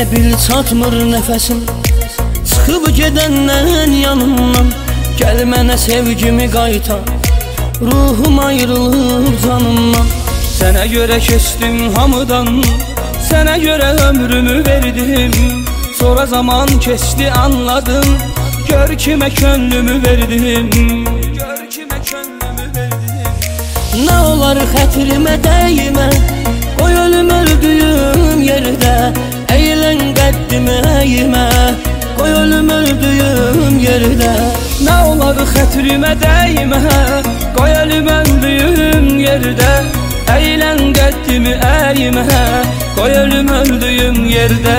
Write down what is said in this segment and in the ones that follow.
bil çatmır nəfəsim, çıxıb gedəndən yanımdan. Gəl mənə sevgimi qaytar, ruhum ayrılıb canımdan. Sənə görə keçdim hamıdan, sənə görə ömrümü verdim. Sonra zaman keçdi anladım, gör kimə könlümü verdim. Gör kimə könlümü verdim. Nə olar xətrimə dəymə, qoy ölüm öldüyüm yerdə. Əylən qəddimi əymə, qoy ölüm öldüyüm yerdə. Nə olar xətrimə dəymə, qoy ölüm öldüyüm yerdə. Əylən qəddimi əymə, qoy ölüm öldüyüm yerdə.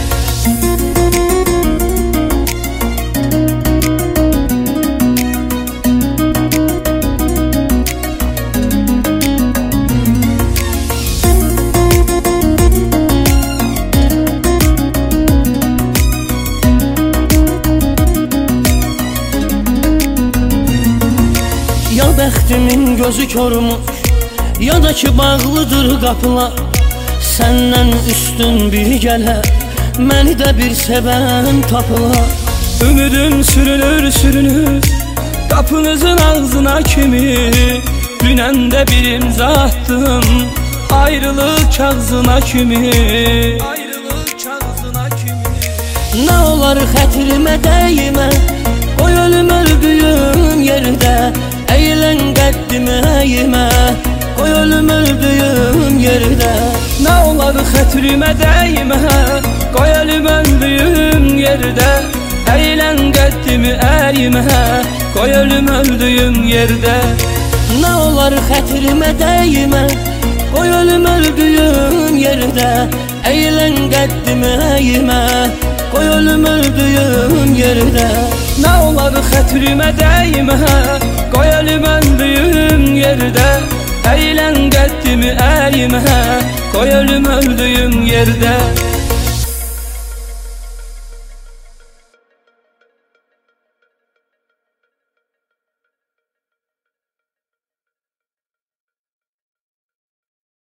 Ya bəxtimin gözü körmüş, ya da ki bağlıdır qapılar. Səndən üstün bir gələr, məni də bir sevən tapılar. Ümidim sürünür, sürünür qapınızın ağzına kimi. Dünən də bir imza attım, ayrılıq kağzına kimi. Ayrılıq kağzına kimi. Nə olar xətrimə dəymə, qoy ölüm öldüyüm yerdə. Əylən qəddimi əymə, qoy ölüm öldüyüm yerdə. Nə olar xətrimə dəymə, qoy ölüm öldüyüm yerdə. Əylən qəddimi əymə, qoy ölüm öldüyüm yerdə. Nə olar xətrimə dəymə, qoy ölüm öldüyüm yerdə. Əylən qəddimi əymə, qoy ölüm öldüyüm yerdə. Nə olar xətrimə dəymə, qoy ölüm öldüyüm yerdə. Əylən qəddimi əymə, qoy ölüm öldüyüm yerdə.